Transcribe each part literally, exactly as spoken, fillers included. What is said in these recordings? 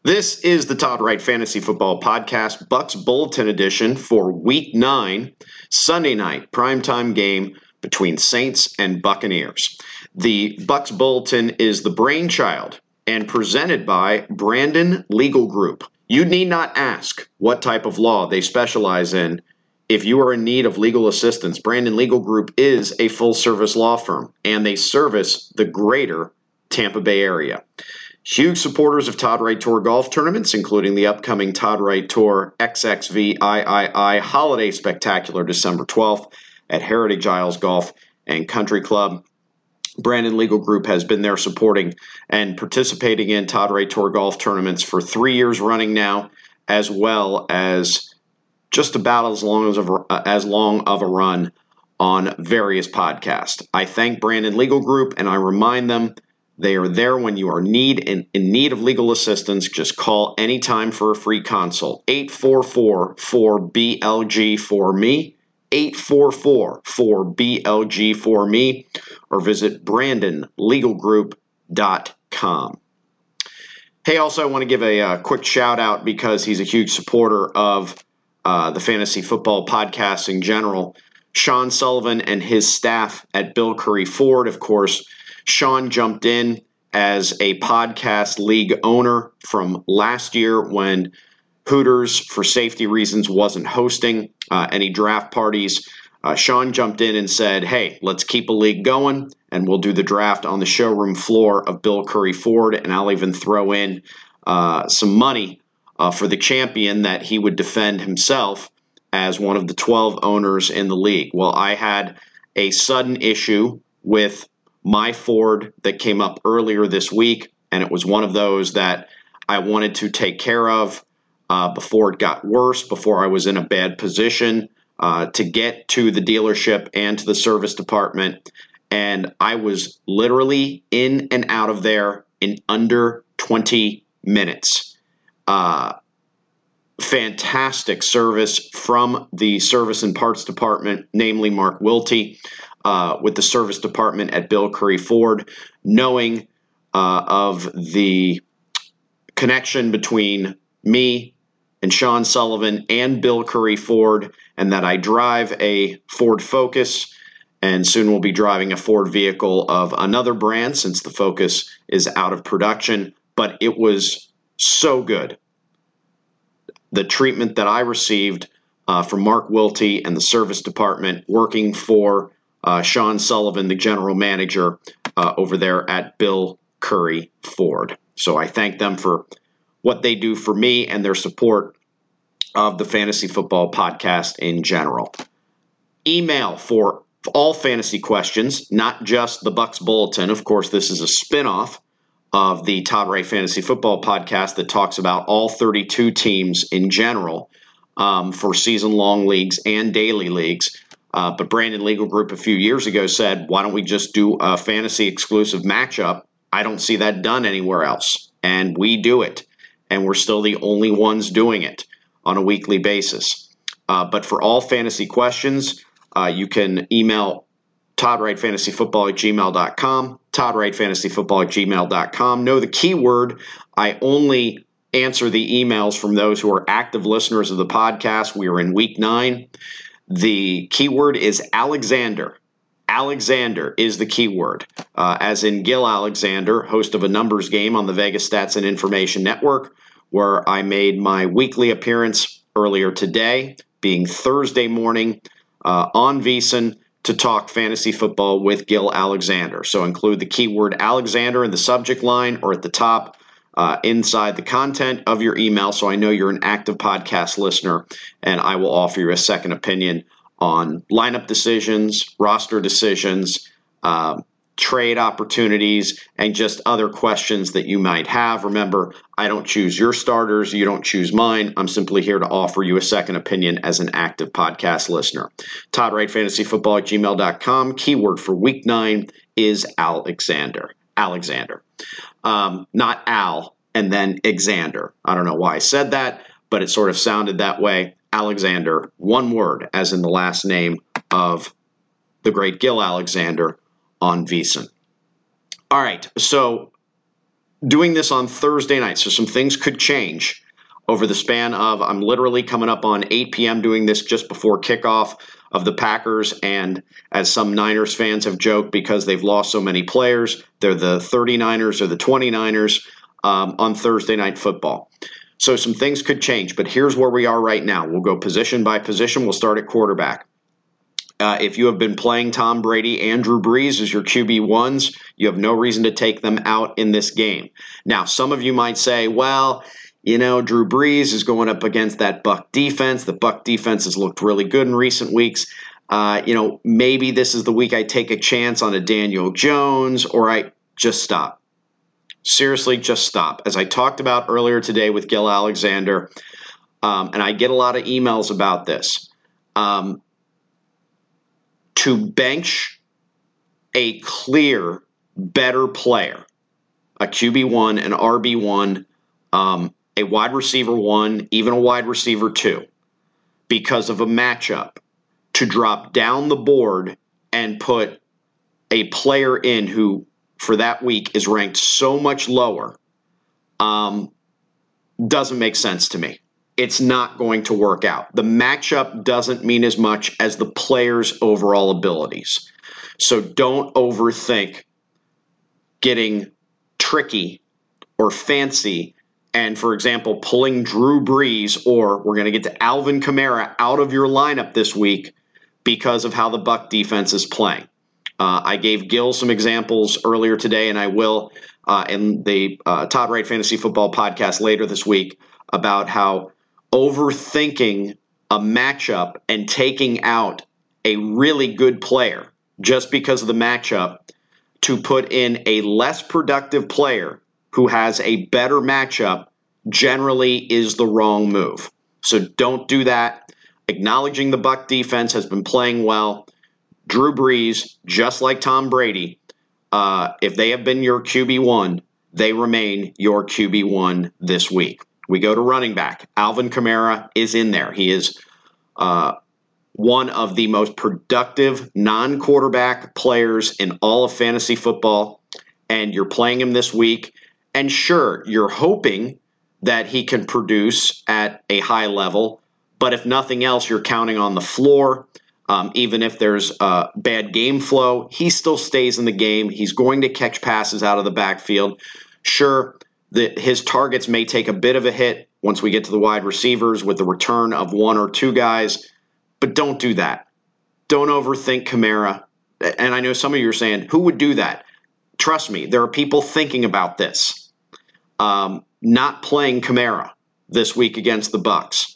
This is the Todd Wright Fantasy Football Podcast, Bucks Bulletin Edition for Week nine, Sunday night, primetime game between Saints and Buccaneers. The Bucks Bulletin is the brainchild and presented by Brandon Legal Group. You need not ask what type of law they specialize in. If you are in need of legal assistance, Brandon Legal Group is a full-service law firm, and they service the greater Tampa Bay area. Huge supporters of Todd Wright Tour golf tournaments, including the upcoming Todd Wright Tour X X V I Holiday Spectacular December twelfth at Heritage Isles Golf and Country Club. Brandon Legal Group has been there supporting and participating in Todd Wright Tour golf tournaments for three years running now, as well as just about as long as, a, as long of a run on various podcasts. I thank Brandon Legal Group, and I remind them they are there when you are need in, in need of legal assistance. Just call anytime for a free consult. eight four four, four B L G for me, eight four four, four B L G for me, or visit brandon legal group dot com. Hey, also I want to give a, a quick shout out because he's a huge supporter of uh, the Fantasy Football Podcast in general. Sean Sullivan and his staff at Bill Curry Ford, of course. Sean jumped in as a podcast league owner from last year when Hooters, for safety reasons, wasn't hosting uh, any draft parties. Uh, Sean jumped in and said, hey, let's keep a league going, and we'll do the draft on the showroom floor of Bill Curry Ford, and I'll even throw in uh, some money uh, for the champion that he would defend himself as one of the twelve owners in the league. Well, I had a sudden issue with my Ford that came up earlier this week, and it was one of those that I wanted to take care of uh, before it got worse, before I was in a bad position uh, to get to the dealership and to the service department. And I was literally in and out of there in under twenty minutes. Uh, fantastic service from the service and parts department, namely Mark Wiltie. Uh, with the service department at Bill Curry Ford, knowing uh, of the connection between me and Sean Sullivan and Bill Curry Ford, and that I drive a Ford Focus, and soon will be driving a Ford vehicle of another brand since the Focus is out of production. But it was so good. The treatment that I received uh, from Mark Wiltie and the service department working for Uh, Sean Sullivan, the general manager uh, over there at Bill Curry Ford. So I thank them for what they do for me and their support of the Fantasy Football Podcast in general. Email for all fantasy questions, not just the Bucks Bulletin. Of course, this is a spinoff of the Todd Wright Fantasy Football Podcast that talks about all thirty-two teams in general um, for season-long leagues and daily leagues. Uh, but Brandon Legal Group a few years ago said, why don't we just do a fantasy exclusive matchup? I don't see that done anywhere else. And we do it. And we're still the only ones doing it on a weekly basis. Uh, but for all fantasy questions, uh, you can email Todd Wright Fantasy Football at gmail dot com, Todd Wright Fantasy Football at gmail dot com. Know the keyword. I only answer the emails from those who are active listeners of the podcast. We are in week nine. The keyword is Alexander. Alexander is the keyword, uh, as in Gil Alexander, host of a numbers game on the Vegas Stats and Information Network, where I made my weekly appearance earlier today, being Thursday morning, uh, on VSiN to talk fantasy football with Gil Alexander. So include the keyword Alexander in the subject line or at the top Uh, inside the content of your email, so I know you're an active podcast listener, and I will offer you a second opinion on lineup decisions, roster decisions, uh, trade opportunities, and just other questions that you might have. Remember, I don't choose your starters. You don't choose mine. I'm simply here to offer you a second opinion as an active podcast listener. Todd Wright Fantasy Football at gmail dot com. Keyword for week nine is Alexander. Alexander. Um, not Al, and then Xander. I don't know why I said that, but it sort of sounded that way. Alexander, one word, as in the last name of the great Gil Alexander on VSiN. All right, so doing this on Thursday night, so some things could change over the span of, I'm literally coming up on eight p.m. doing this just before kickoff of the Packers, and as some Niners fans have joked, because they've lost so many players, they're the thirty-niners or the twenty-niners um, on Thursday Night Football. So some things could change, but here's where we are right now. We'll go position by position. We'll start at quarterback. Uh, if you have been playing Tom Brady and Drew Brees as your Q B ones, you have no reason to take them out in this game. Now, some of you might say, well, you know, Drew Brees is going up against that Buck defense. The Buck defense has looked really good in recent weeks. Uh, you know, maybe this is the week I take a chance on a Daniel Jones, or I just stop. Seriously, just stop. As I talked about earlier today with Gil Alexander, um, and I get a lot of emails about this, um, to bench a clear, better player, a Q B one, an R B one, um, a wide receiver one, even a wide receiver two, because of a matchup, to drop down the board and put a player in who, for that week, is ranked so much lower, um, doesn't make sense to me. It's not going to work out. The matchup doesn't mean as much as the player's overall abilities. So don't overthink getting tricky or fancy and, for example, pulling Drew Brees, or we're going to get to Alvin Kamara, out of your lineup this week because of how the Buck defense is playing. Uh, I gave Gil some examples earlier today, and I will uh, in the uh, Top Rate Fantasy Football podcast later this week, about how overthinking a matchup and taking out a really good player just because of the matchup to put in a less productive player who has a better matchup generally is the wrong move. So don't do that. Acknowledging the Buck defense has been playing well. Drew Brees, just like Tom Brady, uh, if they have been your Q B one, they remain your Q B one this week. We go to running back. Alvin Kamara is in there. He is uh, one of the most productive non-quarterback players in all of fantasy football, and you're playing him this week. And sure, you're hoping that he can produce at a high level, but if nothing else, you're counting on the floor. Um, even if there's uh, bad game flow, he still stays in the game. He's going to catch passes out of the backfield. Sure, the, his targets may take a bit of a hit once we get to the wide receivers with the return of one or two guys, but don't do that. Don't overthink Kamara. And I know some of you are saying, who would do that? Trust me, there are people thinking about this. Um, not playing Kamara this week against the Bucs.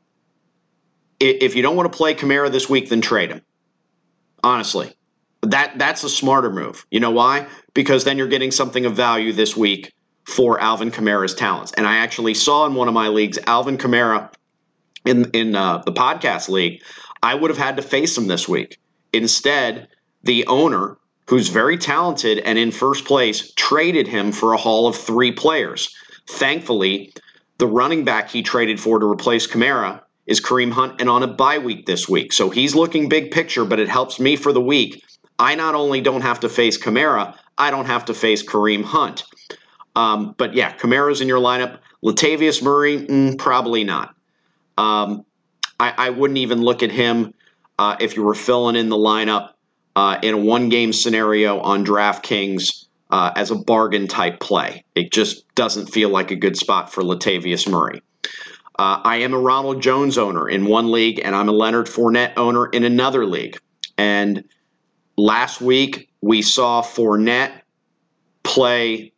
If you don't want to play Kamara this week, then trade him. Honestly, that that's a smarter move. You know why? Because then you're getting something of value this week for Alvin Kamara's talents. And I actually saw in one of my leagues, Alvin Kamara in in uh, the podcast league, I would have had to face him this week. Instead, the owner, who's very talented and in first place, traded him for a haul of three players. Thankfully, the running back he traded for to replace Kamara is Kareem Hunt, and on a bye week this week. So he's looking big picture, but it helps me for the week. I not only don't have to face Kamara, I don't have to face Kareem Hunt. Um, but yeah, Kamara's in your lineup. Latavius Murray, mm, probably not. Um, I, I wouldn't even look at him uh, if you were filling in the lineup uh, in a one-game scenario on DraftKings uh, as a bargain type play. It just doesn't feel like a good spot for Latavius Murray. Uh, I am a Ronald Jones owner in one league, and I'm a Leonard Fournette owner in another league. And last week, we saw Fournette play,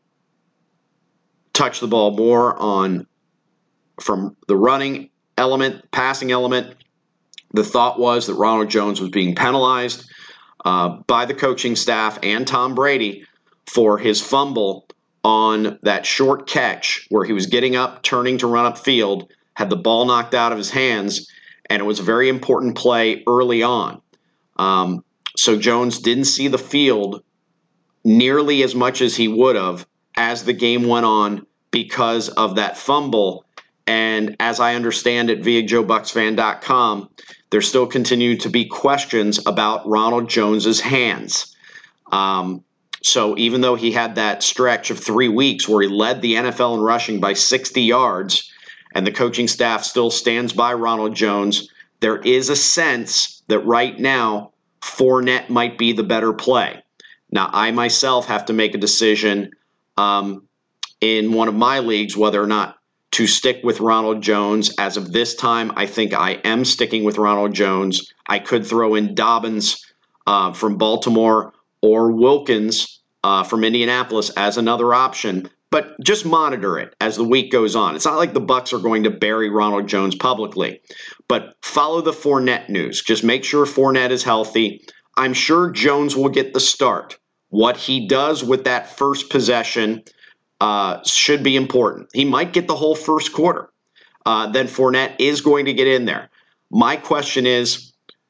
touch the ball more on from the running element, passing element. The thought was that Ronald Jones was being penalized uh, by the coaching staff and Tom Brady for his fumble on that short catch where he was getting up, turning to run upfield, had the ball knocked out of his hands, and it was a very important play early on. Um, so Jones didn't see the field nearly as much as he would have as the game went on because of that fumble. And as I understand it via Joe Bucks Fan dot com, there still continue to be questions about Ronald Jones's hands. Um, So even though he had that stretch of three weeks where he led the N F L in rushing by sixty yards, and the coaching staff still stands by Ronald Jones, there is a sense that right now Fournette might be the better play. Now, I myself have to make a decision um, in one of my leagues whether or not to stick with Ronald Jones. As of this time, I think I am sticking with Ronald Jones. I could throw in Dobbins uh, from Baltimore or Wilkins uh, from Indianapolis as another option, but just monitor it as the week goes on. It's not like the Bucs are going to bury Ronald Jones publicly, but follow the Fournette news. Just make sure Fournette is healthy. I'm sure Jones will get the start. What he does with that first possession uh, should be important. He might get the whole first quarter. Uh, then Fournette is going to get in there. My question is,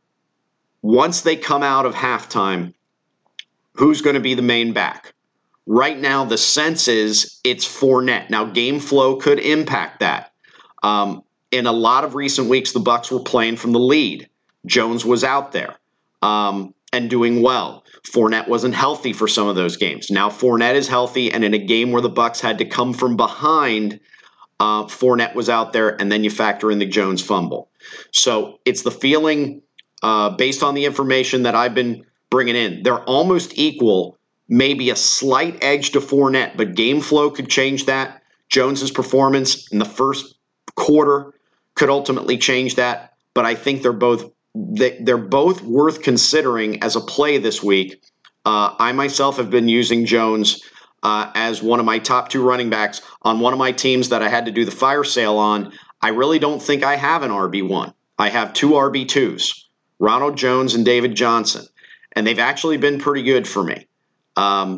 once they come out of halftime, who's going to be the main back? Right now, the sense is it's Fournette. Now, game flow could impact that. Um, in a lot of recent weeks, the Bucs were playing from the lead. Jones was out there um, and doing well. Fournette wasn't healthy for some of those games. Now Fournette is healthy, and in a game where the Bucs had to come from behind, uh, Fournette was out there, and then you factor in the Jones fumble. So it's the feeling, uh, based on the information that I've been bringing in, they're almost equal. Maybe a slight edge to Fournette, but game flow could change that. Jones's performance in the first quarter could ultimately change that, but I think they're both they, they're both worth considering as a play this week. Uh, I myself have been using Jones uh, as one of my top two running backs on one of my teams that I had to do the fire sale on. I really don't think I have an R B one. I have two R B twos, Ronald Jones and David Johnson, and they've actually been pretty good for me. Um,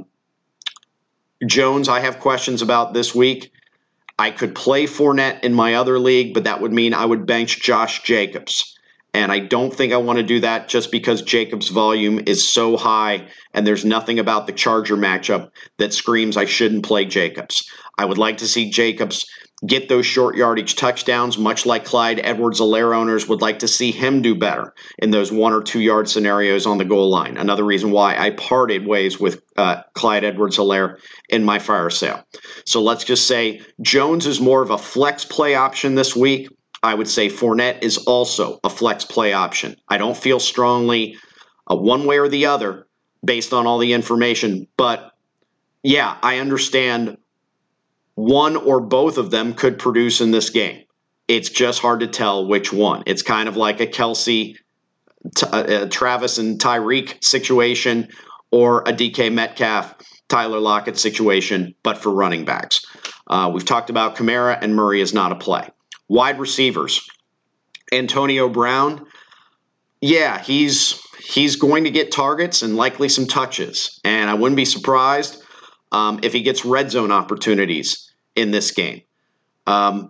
Jones, I have questions about this week. I could play Fournette in my other league, but that would mean I would bench Josh Jacobs. And I don't think I want to do that just because Jacobs' volume is so high and there's nothing about the Charger matchup that screams I shouldn't play Jacobs. I would like to see Jacobs get those short yardage touchdowns, much like Clyde Edwards-Helaire owners would like to see him do better in those one or two yard scenarios on the goal line. Another reason why I parted ways with uh, Clyde Edwards-Helaire in my fire sale. So let's just say Jones is more of a flex play option this week. I would say Fournette is also a flex play option. I don't feel strongly uh, one way or the other based on all the information, but yeah, I understand one or both of them could produce in this game. It's just hard to tell which one. It's kind of like a Kelsey, t- uh, Travis and Tyreek situation or a D K Metcalf, Tyler Lockett situation, but for running backs. Uh, we've talked about Kamara, and Murray is not a play. Wide receivers, Antonio Brown, yeah, he's he's going to get targets and likely some touches. And I wouldn't be surprised um, if he gets red zone opportunities in this game. Um,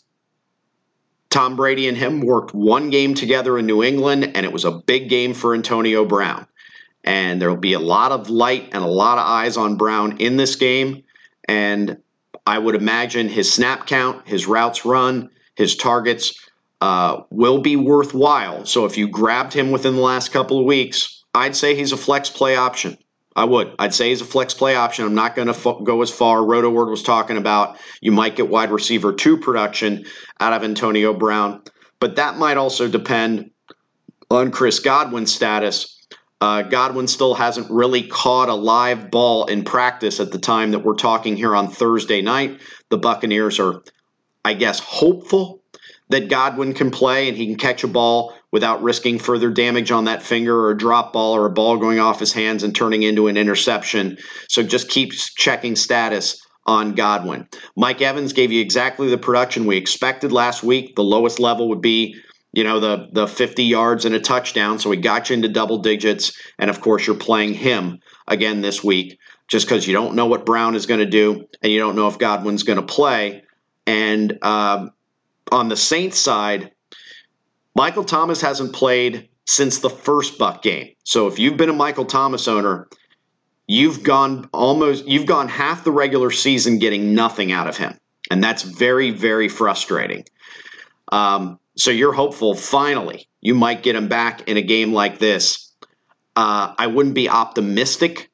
Tom Brady and him worked one game together in New England, and it was a big game for Antonio Brown. And there will be a lot of light and a lot of eyes on Brown in this game. And I would imagine his snap count, his routes run, his targets uh, will be worthwhile. So if you grabbed him within the last couple of weeks, I'd say he's a flex play option. I would. I'd say he's a flex play option. I'm not going to fo- go as far. RotoWord was talking about you might get wide receiver two production out of Antonio Brown, but that might also depend on Chris Godwin's status. Uh, Godwin still hasn't really caught a live ball in practice at the time that we're talking here on Thursday night. The Buccaneers are, I guess, hopeful that Godwin can play and he can catch a ball without risking further damage on that finger or a drop ball or a ball going off his hands and turning into an interception. So just keep checking status on Godwin. Mike Evans gave you exactly the production we expected last week. The lowest level would be, you know, the, the fifty yards and a touchdown. So he got you into double digits. And of course, you're playing him again this week just because you don't know what Brown is going to do and you don't know if Godwin's going to play. And um, on the Saints side, Michael Thomas hasn't played since the first Buck game. So if you've been a Michael Thomas owner, you've gone almost you've gone half the regular season getting nothing out of him. And that's very, very frustrating. Um, so you're hopeful finally you might get him back in a game like this. Uh, I wouldn't be optimistic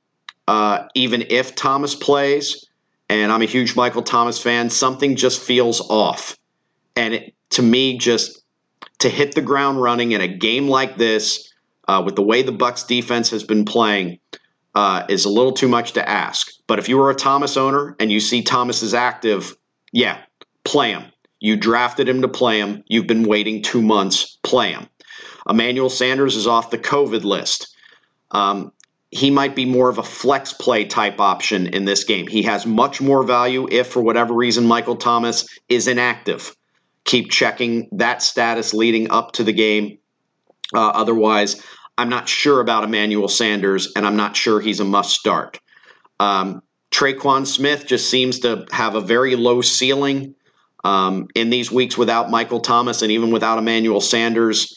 uh, even if Thomas plays, and I'm a huge Michael Thomas fan, something just feels off. And it, to me, just to hit the ground running in a game like this, uh, with the way the Bucs defense has been playing, uh, is a little too much to ask. But if you were a Thomas owner and you see Thomas is active, yeah, play him. You drafted him to play him. You've been waiting two months. Play him. Emmanuel Sanders is off the COVID list. Um, he might be more of a flex play type option in this game. He has much more value if, for whatever reason, Michael Thomas is inactive. Keep checking that status leading up to the game. Uh, otherwise, I'm not sure about Emmanuel Sanders, and I'm not sure he's a must start. Um, Tre'Quan Smith just seems to have a very low ceiling um, in these weeks without Michael Thomas and even without Emmanuel Sanders.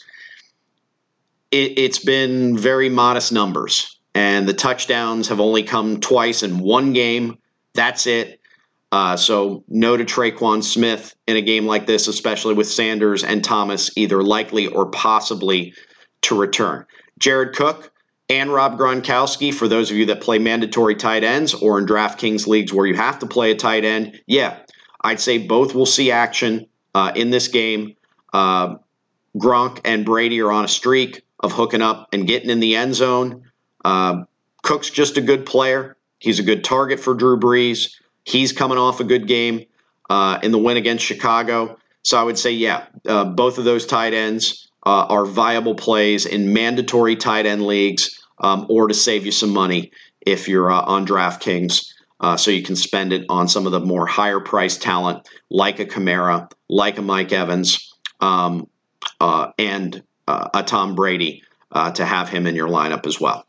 It, it's been very modest numbers, and the touchdowns have only come twice in one game. That's it. Uh, so no to Tre'Quan Smith in a game like this, especially with Sanders and Thomas either likely or possibly to return. Jared Cook and Rob Gronkowski, for those of you that play mandatory tight ends or in DraftKings leagues where you have to play a tight end, yeah, I'd say both will see action uh, in this game. Uh, Gronk and Brady are on a streak of hooking up and getting in the end zone. Uh, Cook's just a good player. He's a good target for Drew Brees. He's coming off a good game uh, in the win against Chicago. So I would say, yeah, uh, both of those tight ends uh, are viable plays in mandatory tight end leagues um, or to save you some money if you're uh, on DraftKings uh, so you can spend it on some of the more higher priced talent like a Kamara, like a Mike Evans, um, uh, and uh, a Tom Brady uh, to have him in your lineup as well.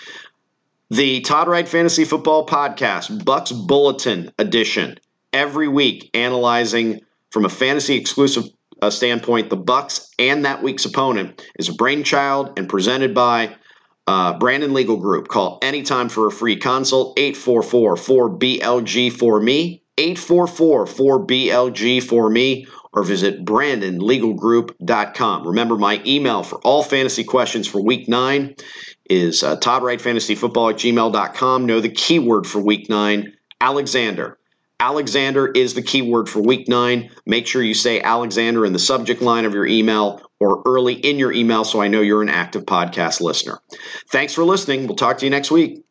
The Todd Wright Fantasy Football Podcast, Bucs Bulletin edition, every week analyzing from a fantasy exclusive uh, standpoint the Bucs and that week's opponent, is a brainchild and presented by uh, Brandon Legal Group. Call anytime for a free consult, eight four four, four B L G for me, eight four four, four B L G for me, or visit brandon legal group dot com. Remember, my email for all fantasy questions for week nine is uh, todd wright fantasy football at gmail dot com. Know the keyword for week nine, Alexander. Alexander is the keyword for week nine. Make sure you say Alexander in the subject line of your email or early in your email so I know you're an active podcast listener. Thanks for listening. We'll talk to you next week.